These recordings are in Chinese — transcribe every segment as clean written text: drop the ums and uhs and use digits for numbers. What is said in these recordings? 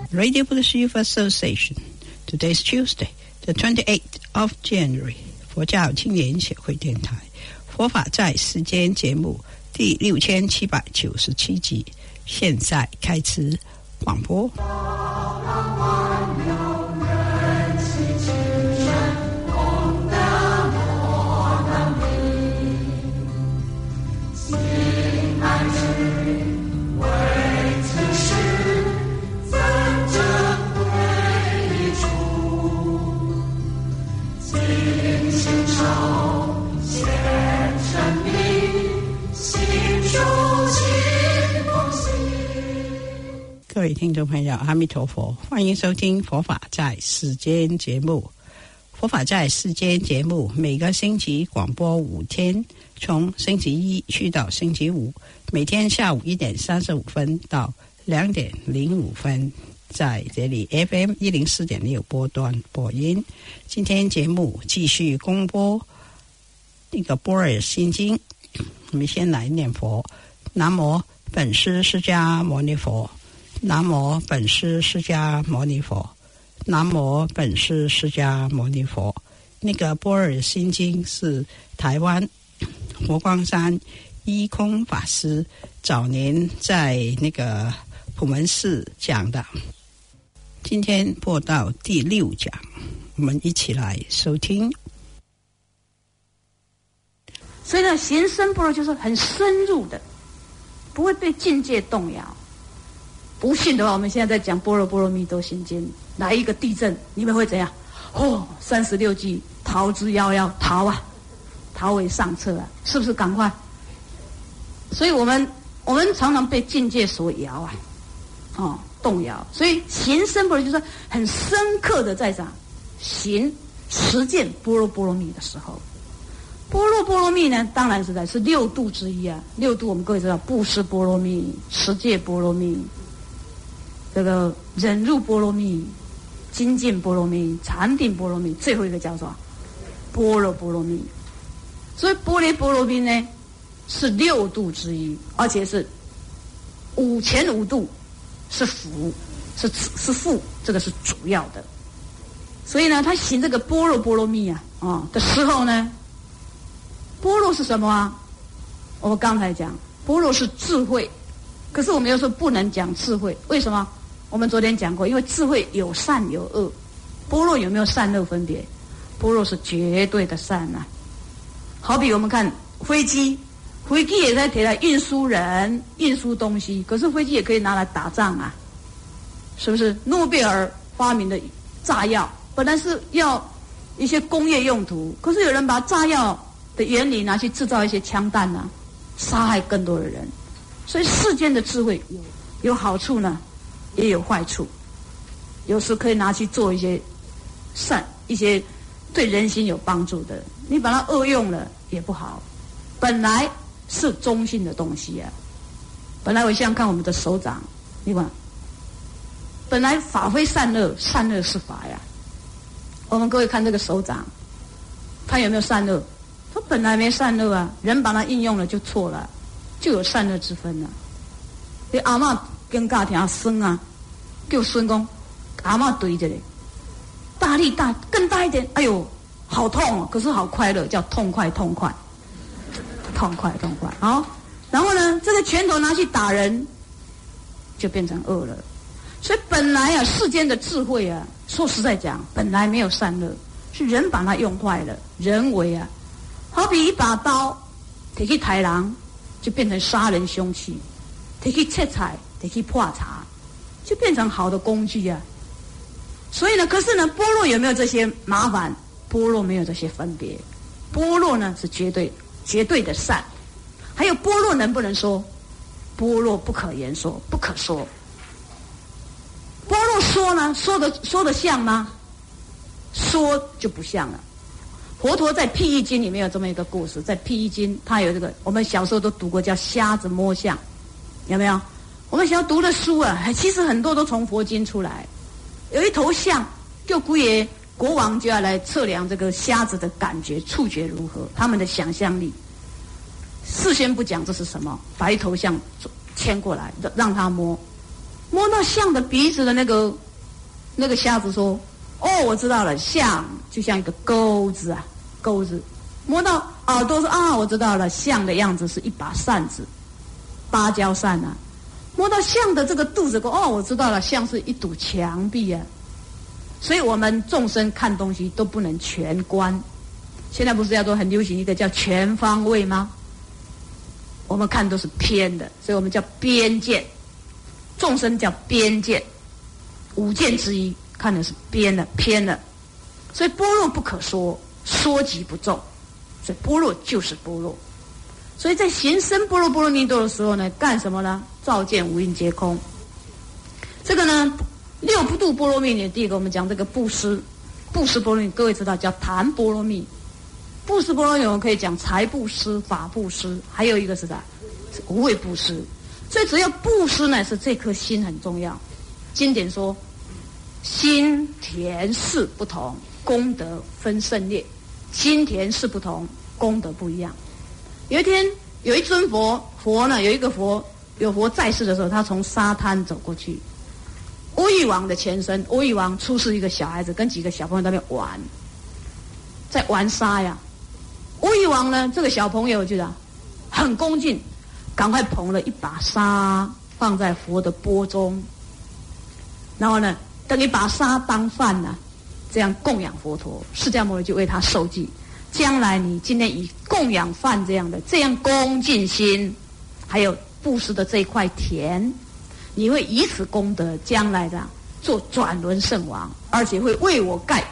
Radio Buddhist Youth Association. Today is Tuesday, the 28th of January. 佛教青年协会电台佛法在世间节目第6797集，现在开始广播。各位听众朋友，阿弥陀佛，欢迎收听佛法在世间节目。佛法在世间节目每个星期广播5天，从星期一去到星期五，每天下午1点35分到2点05分，在这里 FM 104.6波段播音。今天节目继续公播那个般若心经，我们先来念佛。南无本师释迦牟尼佛，南无本师释迦牟尼佛，南无本师释迦牟尼佛。那个般若心经是台湾佛光山一空法师早年在那个普门寺讲的，今天播到第6讲，我们一起来收听。 所以呢，行深般若就是很深入的，不会被境界动摇。不信的话，我们现在在讲般若波罗蜜多心经，来一个地震，你们会怎样？36计，逃之夭夭，逃啊，逃为上策啊，是不是？赶快！所以我们常常被境界所摇啊，动摇。所以行深般若就是很深刻的在讲行实践般若波罗蜜的时候。般若波罗蜜呢，当然是6度之一啊。6度我们各位知道，布施波罗蜜、持戒波罗蜜、这个忍辱波罗蜜、精进波罗蜜、禅定波罗蜜，最后一个叫做般若波罗蜜。所以般若波罗蜜呢是6度之一，而且是前5度是辅，是辅，这个是主要的。所以呢，他行这个般若波罗蜜的时候呢，般若是什么啊？我们刚才讲般若是智慧，可是我们又说不能讲智慧，为什么？我们昨天讲过，因为智慧有善有恶，般若有没有善恶分别？般若是绝对的善啊。好比我们看飞机也在提来运输人、运输东西，可是飞机也可以拿来打仗啊，是不是？诺贝尔发明的炸药本来是要一些工业用途，可是有人把炸药的原理拿去制造一些枪弹啊，杀害更多的人。所以世间的智慧有好处呢，也有坏处。有时可以拿去做一些善，一些对人心有帮助的，你把它恶用了也不好。本来是中性的东西啊。本来我想看我们的手掌，你看，本来法非善恶，善恶是法呀。我们各位看这个手掌，它有没有善恶？它本来没善恶啊，人把它应用了就错了，就有善恶之分了。你阿嬷跟家庭孙啊，叫孙公，阿嬷对着嘞，大力大更大一点，哎呦，好痛哦，可是好快乐，叫痛快好。然后呢，这个拳头拿去打人，就变成恶了。所以本来啊，世间的智慧啊，说实在讲，本来没有善恶，是人把它用坏了，人为啊。好比一把刀，提去杀人，就变成杀人凶器；提去切菜，提去破茶，就变成好的工具啊。所以呢，可是呢，般若有没有这些麻烦？般若没有这些分别。般若呢是绝对的善。还有般若能不能说？般若不可言说，不可说。般若说呢，说得像吗？说就不像了。佛陀在譬喻经里面有这么一个故事，在譬喻经他有这个，我们小时候都读过，叫瞎子摸象，有没有？我们小读的书啊，其实很多都从佛经出来。有一头象，就姑爷国王就要来测量这个瞎子的感觉、触觉如何，他们的想象力。事先不讲这是什么，把一头象牵过来让他摸， 摸到象的鼻子的那个瞎子说：“哦，我知道了，象就像一个钩子啊，钩子。”摸到耳朵说：“啊，我知道了，象的样子是一把扇子，芭蕉扇啊。”摸到象的这个肚子说：“哦，我知道了，象是一堵墙壁啊。”所以我们众生看东西都不能全观。现在不是要说很流行一个叫全方位吗？我们看都是偏的，所以我们叫边见。众生叫边见，五见之一，看的是边的偏的。所以般若不可说，说即不中。所以般若就是般若。所以在行深般若波罗蜜多的时候呢，干什么呢？照见五蕴皆空。这个呢，六不度波罗蜜里第一个我们讲这个布施，布施波罗蜜，各位知道叫谈波罗蜜。布施波罗蜜我们可以讲财布施、法布施，还有一个是啥？是无畏布施。所以只要布施呢，是这颗心很重要。经典说，心田事不同，功德分胜劣。心田事不同，功德不一样。有一天，有一尊佛呢，有佛在世的时候，他从沙滩走过去。阿育王的前身，阿育王出世一个小孩子，跟几个小朋友在那边玩，在玩沙呀。阿育王呢，这个小朋友就很恭敬，赶快捧了一把沙放在佛的钵中，然后呢，等于把沙当饭呢，这样供养佛陀。释迦牟尼就为他受记。将来你今天以供养饭这样恭敬心，还有布施的这一块田，你会以此功德，将来的做转轮圣王，而且会为我盖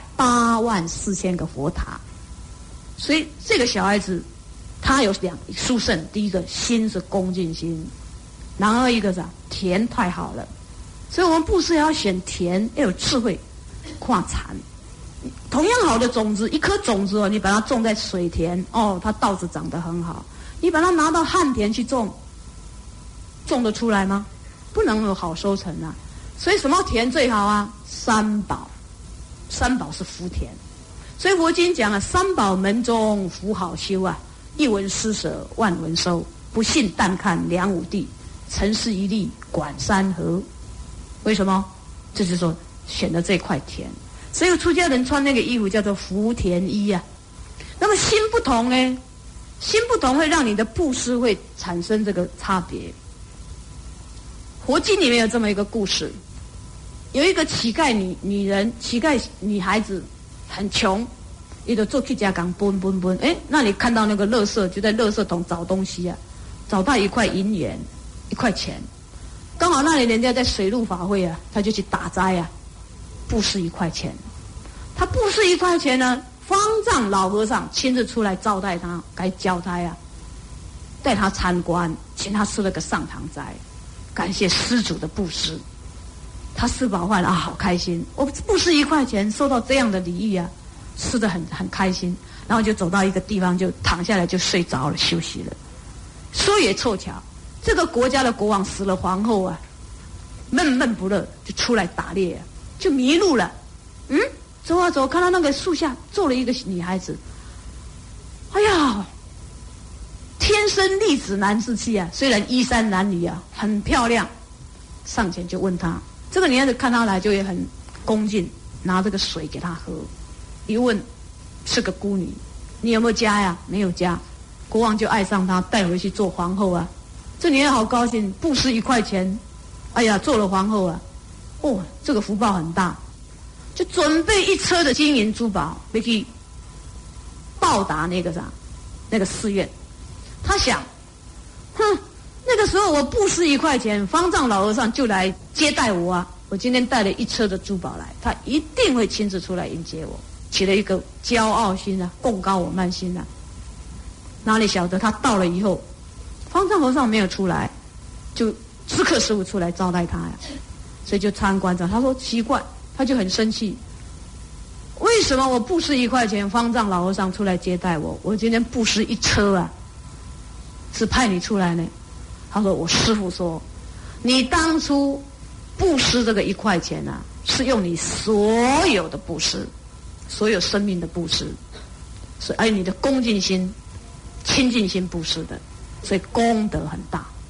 84000个佛塔。所以这个小孩子，他有殊胜。第一个心是恭敬心，然后一个是田太好了。所以我们布施要选田，要有智慧，跨禅。同样好的种子，一颗种子你把它种在水田，它稻子长得很好。你把它拿到旱田去种得出来吗？不能有好收成啊。所以什么田最好啊？三宝，三宝是福田。所以佛经讲啊，三宝门中福好修啊，一闻施舍万闻收，不信但看梁武帝，尘世一粒管山河。为什么？这就是说选的这块田。所以出家人穿那个衣服叫做福田衣啊。那么心不同呢？心不同会让你的布施会产生这个差别。佛经里面有这么一个故事，有一个乞丐女孩子很穷，伊就做去家港奔，那你看到那个垃圾，就在垃圾桶找东西啊，找到一块银元，1块钱，刚好那里人家在水陆法会啊，他就去打斋啊，布施1块钱。他布施1块钱呢，方丈老和尚亲自出来招待他，该教他呀，带他参观，请他吃了个上堂斋，感谢施主的布施。他吃饱饭啊，好开心！我布施1块钱，受到这样的礼遇啊，吃得很开心。然后就走到一个地方，就躺下来就睡着了，休息了。说也凑巧，这个国家的国王死了皇后啊，闷闷不乐，就出来打猎啊，就迷路了。走啊走，看到那个树下坐了一个女孩子。哎呀，天生丽质难自弃啊！虽然衣衫褴褛啊，很漂亮。上前就问她，这个女孩子看他来就也很恭敬，拿这个水给他喝。一问是个孤女，你有没有家呀？没有家。国王就爱上她，带回去做皇后啊。这女人好高兴，布施1块钱，哎呀，做了皇后啊。这个福报很大。就准备1车的金银珠宝，要去报答那个寺院。他想，那个时候我布施1块钱，方丈老和尚就来接待我啊！我今天带了1车的珠宝来，他一定会亲自出来迎接我，起了一个骄傲心啊，贡高我慢心啊。哪里晓得他到了以后，方丈和尚没有出来，就知客师父出来招待他呀，所以就参观着。他说奇怪。他就很生气，为什么我布施1块钱，方丈老和尚出来接待我？我今天布施1车啊，是派你出来呢？他说：“我师父说，你当初布施这个1块钱啊，是用你所有的布施，所有生命的布施，所以你的恭敬心、亲近心布施的，所以功德很大。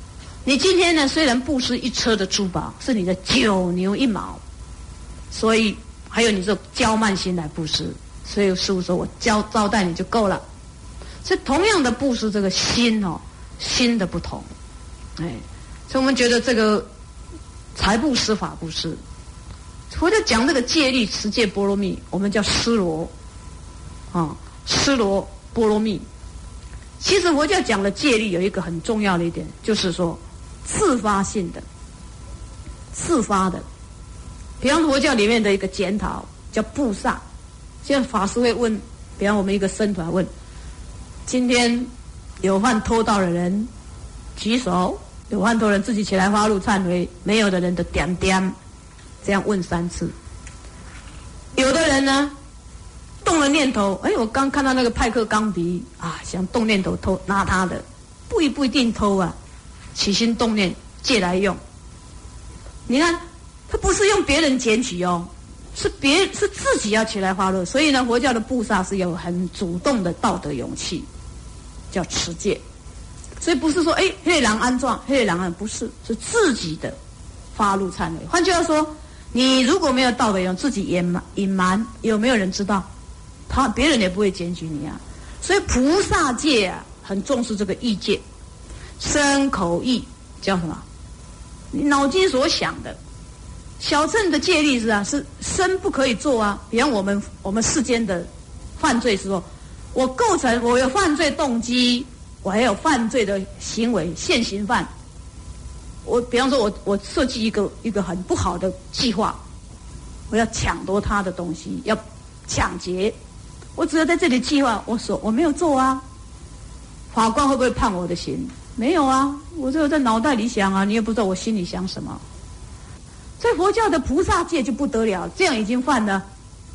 你今天呢，虽然布施一车的珠宝，是你的9牛1毛，所以还有你这骄慢心来布施，所以师父说我招待你就够了。所以同样的布施，这个心心的不同，所以我们觉得这个财布施、法布施，佛就讲这个戒律、持戒、波罗蜜，我们叫施罗，施罗波罗蜜。其实佛教讲的戒律有一个很重要的一点，就是说自发性的、自发的。比方佛教里面的一个检讨叫布萨，现在法师会问，比方我们一个僧团问，今天有犯偷盗的人举手，有犯偷人自己起来发怒忏悔，没有的人的点点，这样问3次。有的人呢动了念头，我刚看到那个派克钢笔想动念头偷拿他的，不一定偷啊，起心动念借来用。你看他不是用别人捡取是自己要起来发怒。所以呢，佛教的布萨是有很主动的道德勇气，叫持戒。所以不是说黑狼安状，黑狼安不是，是自己的发怒忏悔。换句话说，你如果没有道德勇气，自己隐瞒，有没有人知道？别人也不会检举你啊。所以菩萨戒很重视这个意戒，身口意叫什么？你脑筋所想的。小乘的戒律是身不可以做啊。比方我们世间的犯罪时候，我构成我有犯罪动机，我还有犯罪的行为，现行犯。比方说我设计一个很不好的计划，我要抢夺他的东西，要抢劫。我只要在这里计划，我没有做啊，法官会不会判我的刑？没有啊，我只有在脑袋里想啊，你也不知道我心里想什么。所以佛教的菩萨戒就不得了，这样已经犯了。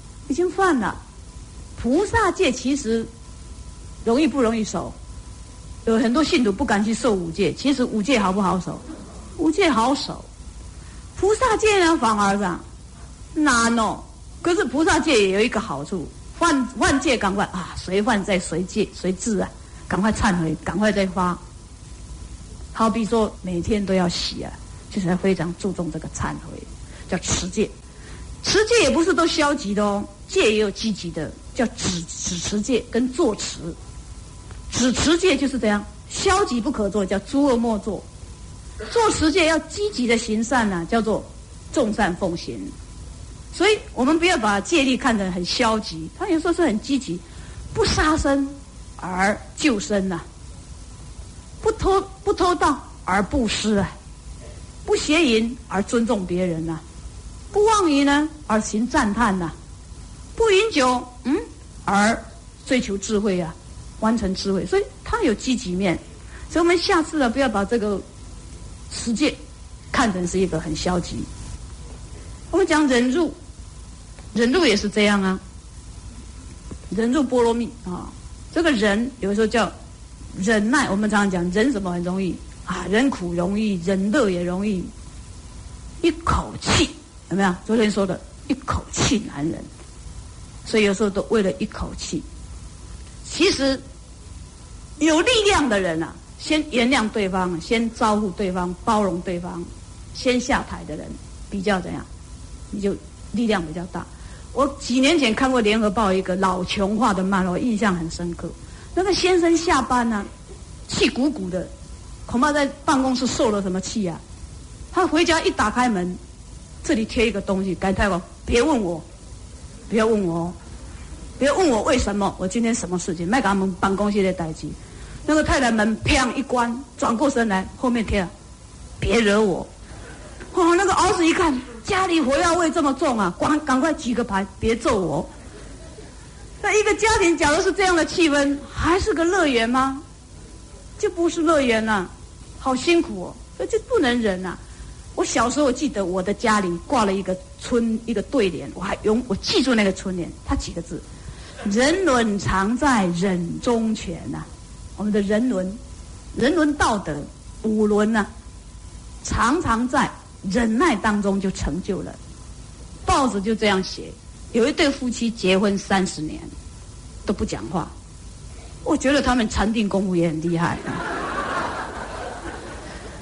菩萨戒其实容易不容易守？有很多信徒不敢去受5戒，其实5戒好不好守？5戒好守。菩萨戒呢反而难可是菩萨戒也有一个好处，犯戒赶快随犯在随戒随治赶快忏悔，赶快再发。好比说每天都要洗就是非常注重这个忏悔，叫持戒。持戒也不是都消极的戒也有积极的，叫止持戒跟坐持。止持戒就是这样，消极不可做，叫诸恶莫作。做持戒要积极的行善叫做众善奉行。所以我们不要把戒律看得很消极，它有时候是很积极，不杀生而救生不偷盗而布施不邪淫而尊重别人不妄语呢而行赞叹不饮酒而追求智慧完成智慧。所以它有积极面。所以我们下次不要把这个持戒看成是一个很消极。我们讲忍辱也是这样忍辱波罗蜜这个忍有时候叫忍耐。我们常常讲忍什么很容易忍苦容易，忍乐也容易。一口气有没有？昨天说的一口气难忍，所以有时候都为了一口气。其实有力量的人先原谅对方，先招呼对方，包容对方，先下台的人比较怎样？你就力量比较大。我几年前看过联合报一个老穷化的漫画，我印象很深刻。那个先生下班气鼓鼓的，恐怕在办公室受了什么气他回家一打开门，这里贴一个东西，改太王，别问我，不要问我不要问我为什么，我今天什么事情，别给他们办公室的代志。那个太太门砰一关，转过身来，后面贴了别惹我。那个儿子一看家里火药味这么重赶快举个牌，别揍我。那一个家庭假如是这样的气氛，还是个乐园吗？就不是乐园好辛苦所以就不能忍我小时候记得我的家里挂了一个对联，我记住那个春联，它几个字：人伦常在忍中全我们的人伦道德5伦常常在忍耐当中就成就了。报纸就这样写，有一对夫妻结婚30年都不讲话，我觉得他们禅定功夫也很厉害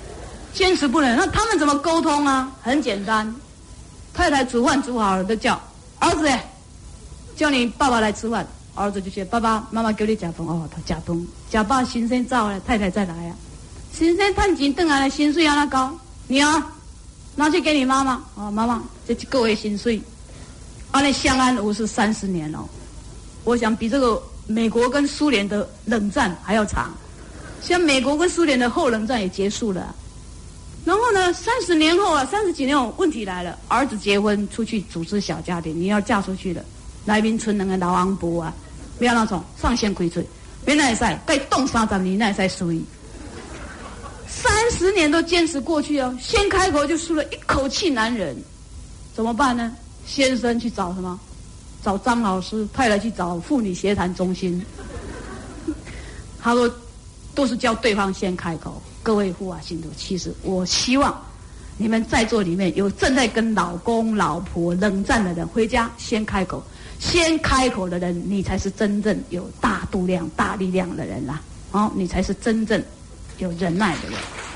坚持不能。那他们怎么沟通啊？很简单，太太煮饭煮好了，就叫儿子，叫你爸爸来吃饭。儿子就说：“爸爸妈妈叫你吃饭哦，他吃饭，吃饱先生走了，太太再来啊。先生赚钱回来了，薪水安那高？女儿拿去给你妈妈哦，妈妈这一个月薪水。安尼相安无事30年了，我想比这个美国跟苏联的冷战还要长。像美国跟苏联的后冷战也结束了。然后呢，30年后啊，30几年后问题来了，儿子结婚出去组织小家庭，你要嫁出去了。”来宾村两个老翁婆啊，不要那种上线开嘴，别那会使，该冻30年那会使输伊。30年都坚持过去哦，先开口就输了一口气，男人怎么办呢？先生去找什么？找张老师，太太去找妇女协谈中心。他说都是叫对方先开口。各位父啊信徒，其实我希望你们在座里面有正在跟老公老婆冷战的人，回家先开口。先开口的人，你才是真正有大度量、大力量的人啦！哦，你才是真正有忍耐的人。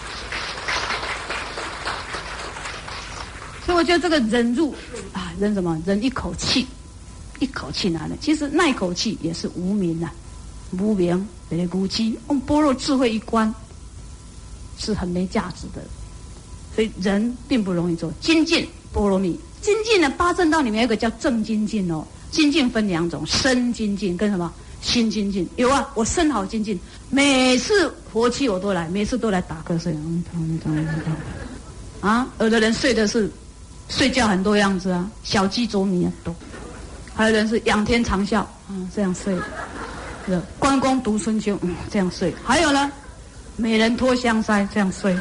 所以我觉得这个忍辱啊，忍什么？忍一口气，一口气拿的。其实那一口气也是无名呐，无名这个骨气，用般若智慧一关，是很没价值的。所以人并不容易做精进波罗蜜。精进呢，8正道里面有一个叫正精进哦。精进分2种，身精进跟什么心精进。有啊，我身好精进，每次佛七我都来，每次都来打瞌睡。啊，有的人睡的是睡觉很多样子啊，小鸡啄米啊都，还有人是仰天长啸这样睡，关公读春秋这样睡，还有呢，美人脱香腮这样睡，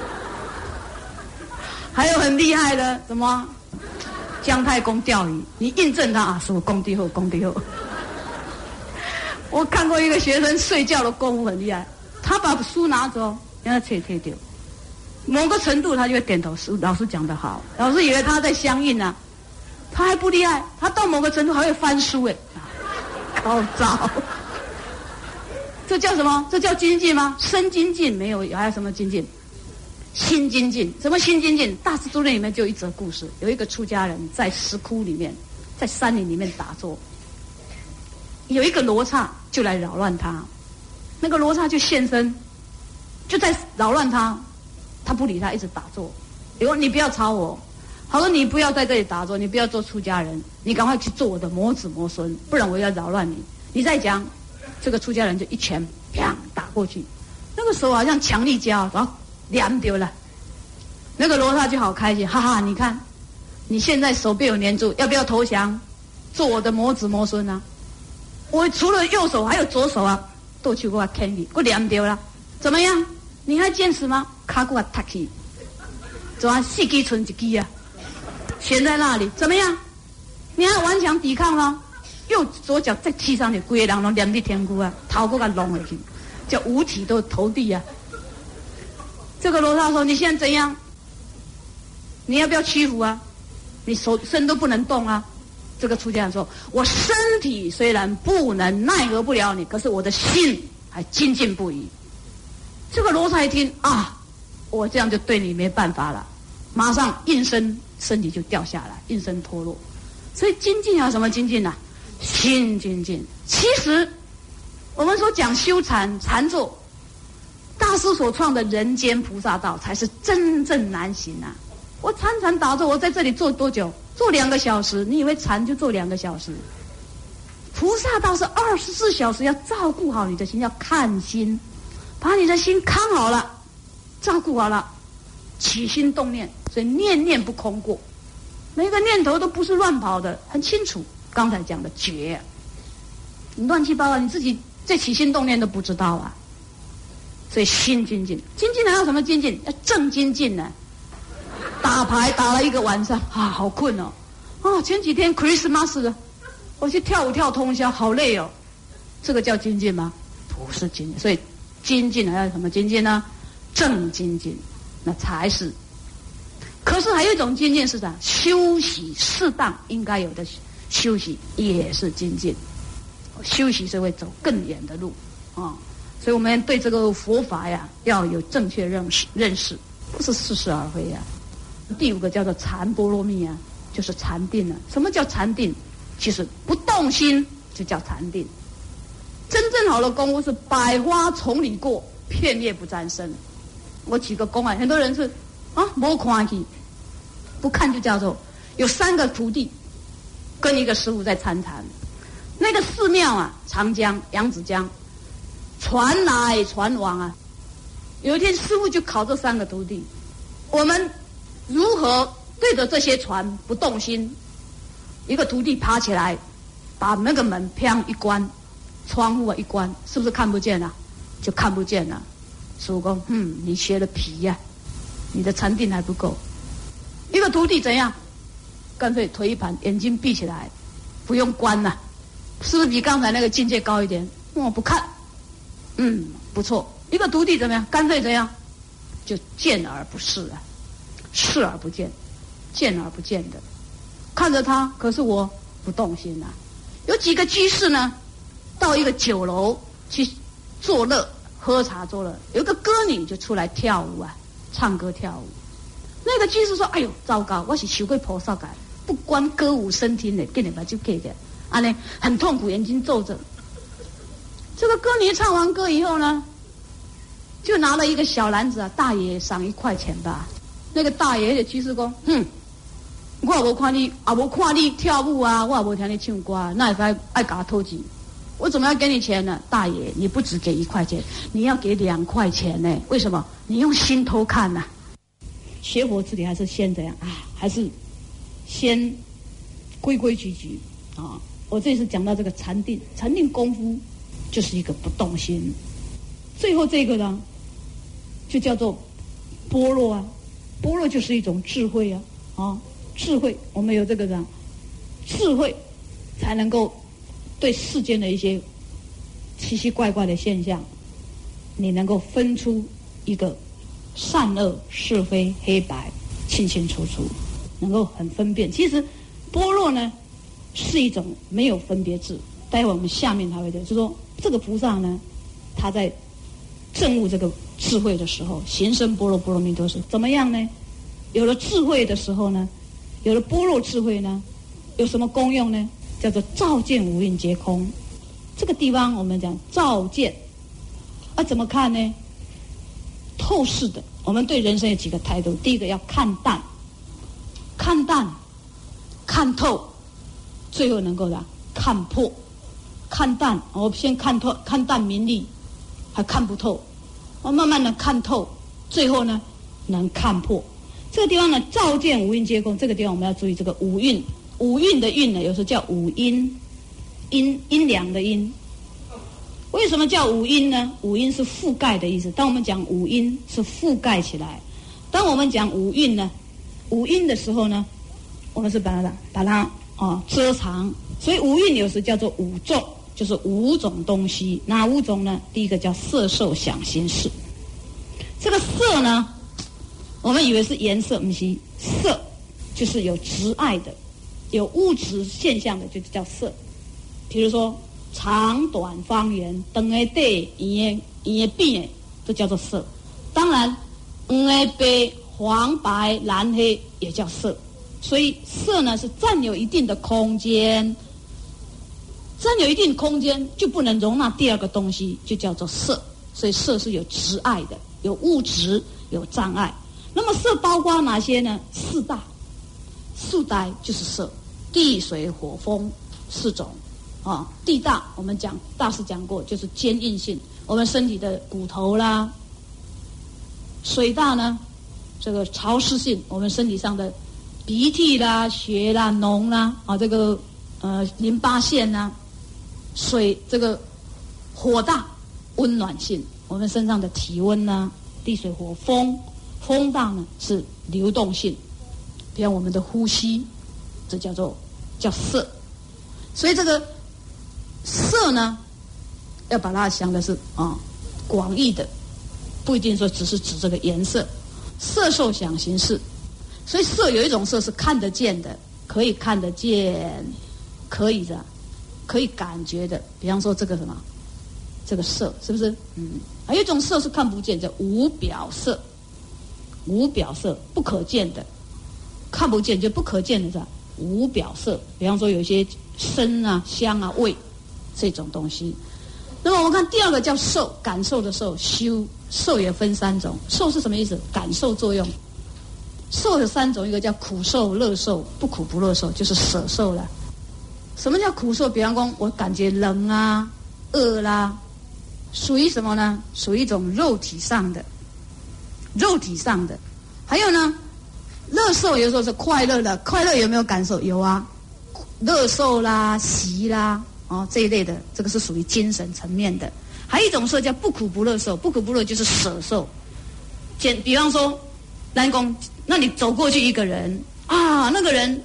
还有很厉害的什么？姜太公钓鱼，你印证他啊，是我功底厚，功底厚。我看过一个学生睡觉的功夫很厉害，他把书拿走，让他切掉，某个程度他就会点头，老师讲得好，老师以为他在相应啊，他还不厉害，他到某个程度还会翻书高招。这叫什么？这叫精进吗？身精进没有，还有什么精进？心精进。什么心精进？大师宗论里面就有一则故事，有一个出家人在石窟里面，在山林里面打坐，有一个罗刹就来扰乱他，那个罗刹就现身，就在扰乱他，他不理他，一直打坐。我说你不要吵我，他说你不要在这里打坐，你不要做出家人，你赶快去做我的魔子魔孙，不然我要扰乱你。你再讲，这个出家人就一拳啪打过去，那个手好像强力胶，然后凉丢了。那个罗刹就好开心，哈哈！你看，你现在手被我黏住，要不要投降，做我的魔子魔孙啊？我除了右手还有左手啊，都去给我砍你，给我凉丢了。怎么样？你还坚持吗？卡给我踢去，怎么4支存1支啊？悬在那里，怎么样？你还顽强抵抗吗？左脚再踢上去，规个人都黏在天空啊，头给我弄回去，叫五体都投地啊。这个罗刹说：“你现在怎样？你要不要屈服啊？你手身都不能动啊。”这个出家人说：“我身体虽然不能奈何不了你，可是我的心还精进不已。”这个罗刹一听啊，我这样就对你没办法了，马上应声身体就掉下来，应声脱落。所以精进要什么精进啊？心精进。其实我们说讲修禅禅坐，大师所创的人间菩萨道才是真正难行啊！我参禅打坐，我在这里坐多久？坐2个小时。你以为禅就坐2个小时？菩萨道是24小时，要照顾好你的心，要看心，把你的心看好了，照顾好了，起心动念，所以念念不空过，每个念头都不是乱跑的，很清楚。刚才讲的觉，你乱七八糟，你自己在起心动念都不知道啊。所以心精进，精进还有什么精进？要正精进呢。打牌打了1个晚上啊，好困哦。前几天 Christmas 了，我去跳舞跳通宵，好累哦。这个叫精进吗？不是精进。所以精进还要什么精进呢？正精进，那才是。可是还有一种精进是啥？休息适当应该有的休息也是精进。休息是会走更远的路啊。所以我们对这个佛法呀要有正确认识。 不是似是而非呀。第五个叫做禅波罗蜜啊，就是禅定啊。什么叫禅定？其实不动心就叫禅定。真正好的功夫是百花丛里过，片叶不沾身。我举个公案，很多人是没看去，不看就叫做有3个徒弟跟一个师傅在参禅。那个寺庙啊，长江、扬子江，传来传往啊。有一天师傅就考这3个徒弟，我们如何对着这些船不动心？一个徒弟爬起来，把那个门砰一关，窗户一关，是不是看不见了？就看不见了。师父说：“你学了皮呀，你的禅定还不够。”一个徒弟怎样？干脆腿一盘，眼睛闭起来，不用关了，是不是比刚才那个境界高一点？我不看，不错。一个徒弟怎么样？干脆怎样？就见而不视啊，视而不见，见而不见的，看着他，可是我不动心啊。有几个居士呢，到一个酒楼去作乐，喝茶作乐，有个歌女就出来跳舞啊，唱歌跳舞。那个居士说：“哎呦，糟糕，我是修过菩萨感，不关歌舞升天的，给你把就给的，呢很痛苦，眼睛皱着。”这个歌女唱完歌以后呢，就拿了一个小篮子啊，大爷赏1块钱吧。那个大爷的居士说：“我也无看你，也无看你跳舞啊，我也无听你唱歌，那也爱给他偷钱。我怎么要给你钱呢？大爷，你不只给1块钱，你要给2块钱呢？为什么？你用心偷看呐。学佛之理还是先怎样啊？还是先规规矩矩啊。我这次讲到这个禅定，禅定功夫就是一个不动心。最后这个呢，就叫做般若啊。般若就是一种智慧啊，智慧，我们有这个呢，智慧才能够对世间的一些奇奇怪怪的现象，你能够分出一个善恶是非黑白清清楚楚，能够很分辨。其实般若呢是一种没有分别智。待会我们下面他会就是说，这个菩萨呢，他在证悟这个智慧的时候，行深般若波罗蜜多时怎么样呢？有了智慧的时候呢，有了般若智慧呢，有什么功用呢？叫做照见五蕴皆空。这个地方我们讲照见怎么看呢？透视的。我们对人生有几个态度，第一个要看淡，看淡看透，最后能够看破。看淡，我先看透看淡名利还看不透，我慢慢的看透，最后呢能看破。这个地方呢，照见五蕴皆空，这个地方我们要注意这个五蕴。五蕴的蕴呢，有时候叫五阴，阴凉的阴。为什么叫五阴呢？五阴是覆盖的意思。当我们讲五阴是覆盖起来，当我们讲五蕴呢，五阴的时候呢，我们是把它遮藏。所以五蕴有时叫做五众，就是5种东西。哪5种呢？第一个叫色受想行识。这个色呢，我们以为是颜色，不是，色就是有执爱的，有物质现象的，就叫色。比如说长短方圆，长的短，圆的扁，这叫做色。当然黄的白，黄白蓝黑也叫色。所以色呢是占有一定的空间，占有一定空间就不能容纳第二个东西，就叫做色。所以色是有执爱的，有物质，有障碍。那么色包括哪些呢？4大，四大就是色，地水火风4种地大我们讲大师讲过，就是坚硬性，我们身体的骨头啦。水大呢，这个潮湿性，我们身体上的鼻涕啦、血啦、脓啦这个淋巴腺啦。水这个火大，温暖性，我们身上的体温啦。地水火风，风大呢是流动性，比如我们的呼吸，这叫色。所以这个色呢，要把它想的是广义的，不一定说只是指这个颜色。色受想行识，所以色有一种色是看得见的，可以看得见，可以感觉的。比方说这个什么，这个色是不是？还有一种色是看不见，叫无表色。 无表色，不可见的，看不见就不可见的是吧？无表色，比方说有一些声啊、香啊、味这种东西。那么我们看第二个叫受，感受的受，受也分3种。受是什么意思？感受作用。受有3种，一个叫苦受、乐受，不苦不乐受，就是舍受了。什么叫苦受？比方说我感觉冷啊、饿啦，属于什么呢？属于一种肉体上的。还有呢，乐受有时候是快乐的，快乐有没有感受？有啊，乐受啦、喜啦，这一类的，这个是属于精神层面的。还有一种受叫不苦不乐受，不苦不乐就是舍受。比方说，南宫，那你走过去一个人啊，那个人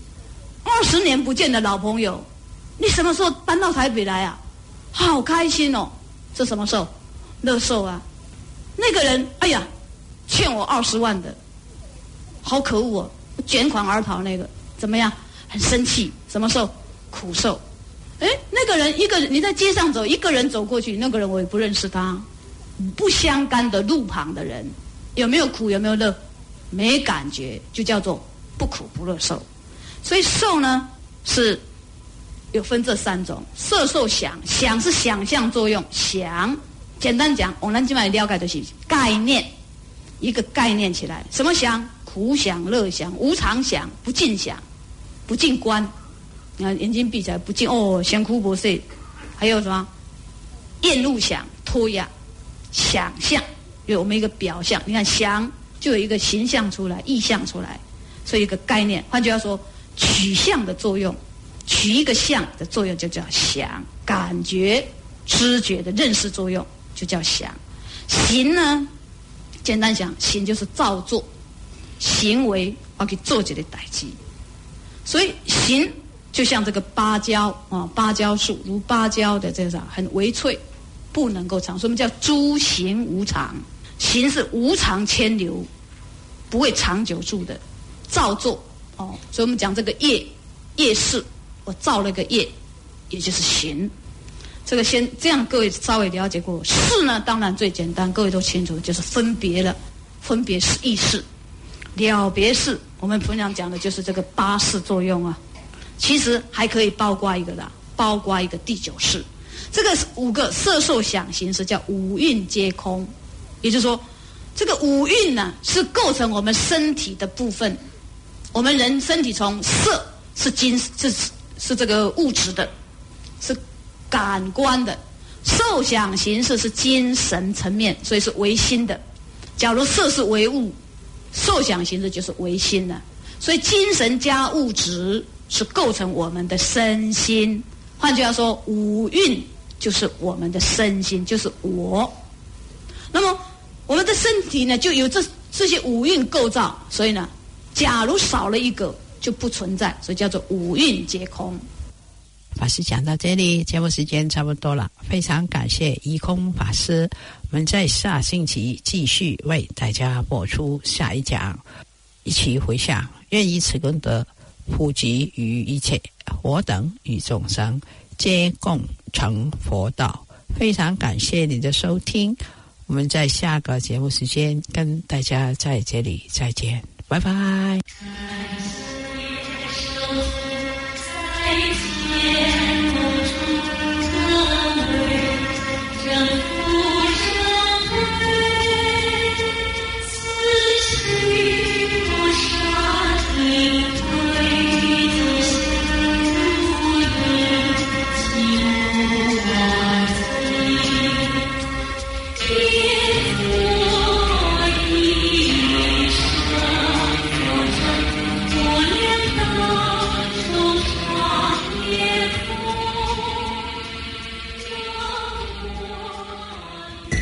20年不见的老朋友，你什么时候搬到台北来啊？好开心哦，这什么受？乐受啊。那个人，哎呀，欠我20万的，好可恶哦，卷款而逃那个，怎么样？很生气，什么受？苦受。那个人你在街上走，一个人走过去，那个人我也不认识他，不相干的路旁的人，有没有苦？有没有乐？没感觉，就叫做不苦不乐受。所以受呢是有分这3种：色、受、想。想是想象作用，想简单讲，我们今晚了解的是概念，一个概念起来。什么想？苦想、乐想、无常想、不净想、不净观。你看眼睛闭起来不净嫌苦不睡。还有什么？厌恶想、拖压、想象，有我们一个表象。你看想就有一个形象出来，意象出来，所以一个概念。换句话说，取象的作用，取一个象的作用就叫想。感觉、知觉的认识作用就叫想。行呢，简单讲，行就是造作，行为要去做这个代志。所以行就像这个芭蕉芭蕉树，如芭蕉的这个很微脆，不能够长。所以我们叫诸行无常，行是无常牵流，不会长久住的造作所以我们讲这个业事，我造了个业，也就是行。这个先这样，各位稍微了解过。事呢，当然最简单，各位都清楚，就是分别了，分别是意识，了别事。我们平常讲的就是这个8识作用啊。其实还可以包括一个啦，包括一个第9识。这个5个色受想行识叫五蕴皆空，也就是说，这个五蕴呢是构成我们身体的部分。我们人身体从色是是这个物质的，是感官的；受想行识是精神层面，所以是唯心的。假如色是唯物，受想行识就是唯心了。所以精神加物质是构成我们的身心。换句话说，五蕴就是我们的身心，就是我。那么我们的身体呢，就有这些五蕴构造，所以呢，假如少了一个就不存在，所以叫做五蕴皆空。 法师讲到这里，节目时间差不多了，非常感谢一空法师。我们在下星期继续为大家播出下一讲，一起回向，愿以此功德普及于一切我等与众生，皆共成佛道。非常感谢你的收听，我们在下个节目时间跟大家在这里再见，拜拜。